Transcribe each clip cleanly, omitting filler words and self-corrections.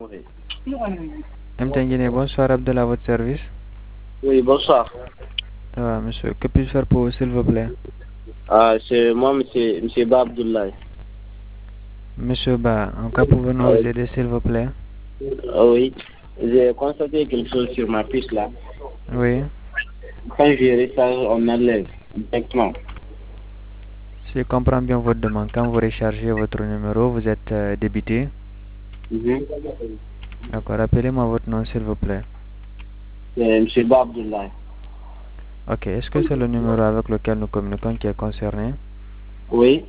Oui. MTN Guinée, bonsoir Abdallah, à votre service. Oui, bonsoir. Ça va, monsieur. Que puis-je faire pour vous, s'il vous plaît? C'est moi, monsieur Ba Abdoulaye. Monsieur Ba, en quoi pouvons-nous vous aider, s'il vous plaît? Oui, j'ai constaté quelque chose sur ma puce là. Oui. Quand je recharge, on enlève directement. Si je comprends bien votre demande, quand vous rechargez votre numéro, vous êtes débité. Mhm. D'accord, rappelez-moi votre nom, s'il vous plaît. C'est monsieur Ba Abdoulaye. Ok, est-ce que c'est le numéro avec lequel nous communiquons qui est concerné? Oui.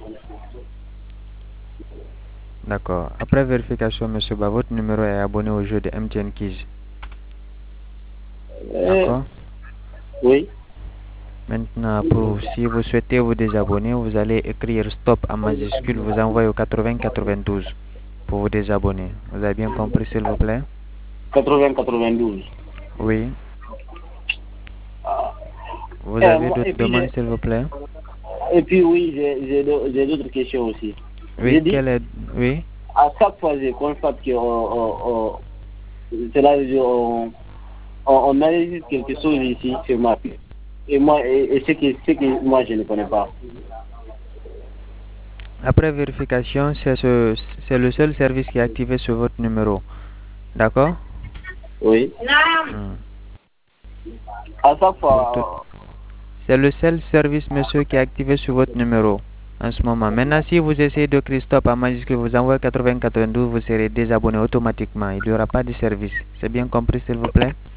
D'accord. Après vérification, monsieur Ba, votre numéro est abonné au jeu de MTN Quiz. Euh, D'accord. oui. Maintenant, si vous souhaitez vous désabonner, vous allez écrire stop en majuscule, vous envoyez au 80 92 pour vous désabonner. Vous avez bien compris, s'il vous plaît? 80-92. Oui. Vous avez Et d'autres puis, demandes, s'il vous plaît? oui, j'ai d'autres questions aussi. Oui, J'ai dit, quelle est... Oui. à chaque fois, je constate que c'est là on enregistre quelque chose ici sur ma puce. Et moi, ce que moi je ne connais pas. Après vérification, c'est le seul service qui est activé sur votre numéro. D'accord? Oui. Hmm. À chaque Pour tout... fois, C'est le seul service, monsieur, qui est activé sur votre numéro en ce moment. Maintenant, si vous essayez de créer stop en majuscule, vous envoyez 80 92, vous serez désabonné automatiquement. Il n'y aura pas de service. C'est bien compris, s'il vous plaît?